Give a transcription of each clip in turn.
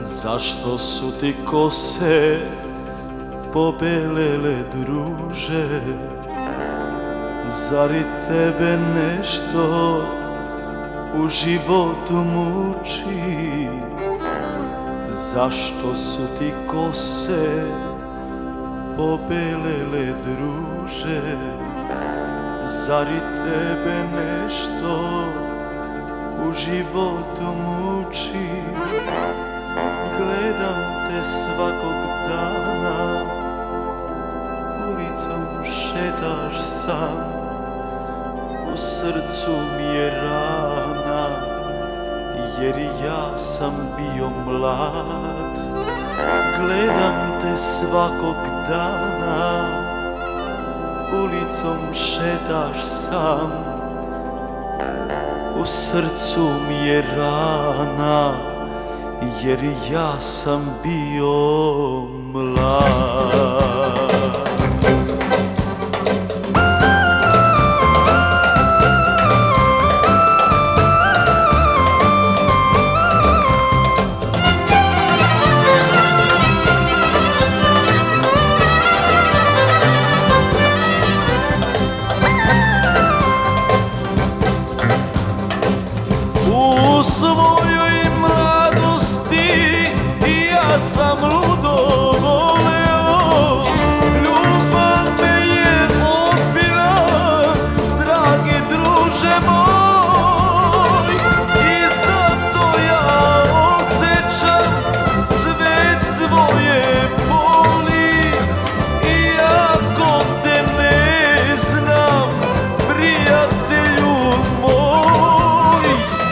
Zašto su ti kose pobelele, druže? Zar i tebe nešto u životu muči? Zašto su ti kose pobelele, druže? Zar i tebe nešto u životu muči? Gledam te svakog dana, ulicom šetaš sam, u srcu mi je rana, jer ja sam bio mlad. Gledam te svakog dana, ulicom šetaš sam, u srcu mi je rana, jer ja sam bio mlad. U svojoj mladosti ja sam ludo voleo, ljubav me je opila, dragi druže moj, i zato ja osjećam sve tvoje boli, iako te ne znam, prijatelju moj.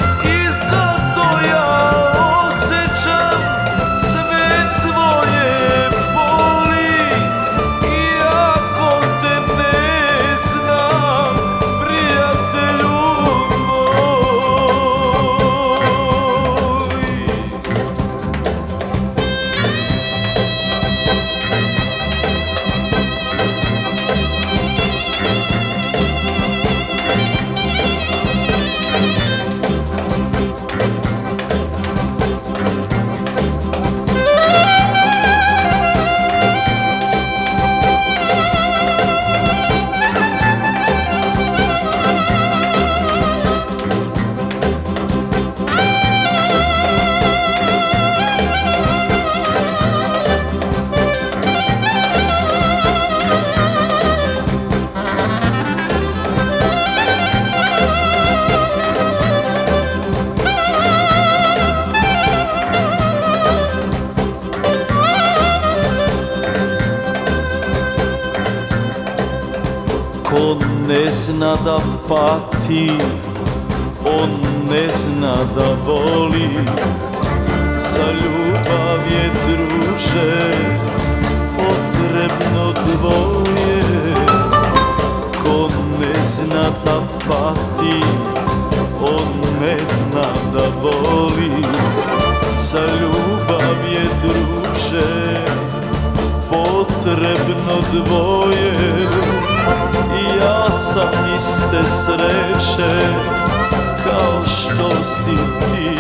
Ko ne zna da pati, on ne zna da voli. Za ljubav je, druže, potrebno dvoje. Ko ne zna da pati, on ne zna da voli. Za ljubav je, druže, potrebno dvoje. I ja sam iste sreće kao što si ti.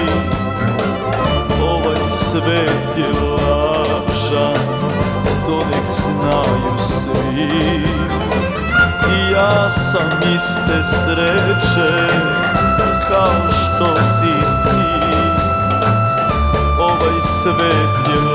Ovaj svet je lažan, to nek znaju svi. I ja sam iste sreće kao što si ti. Ovaj svet je lažan,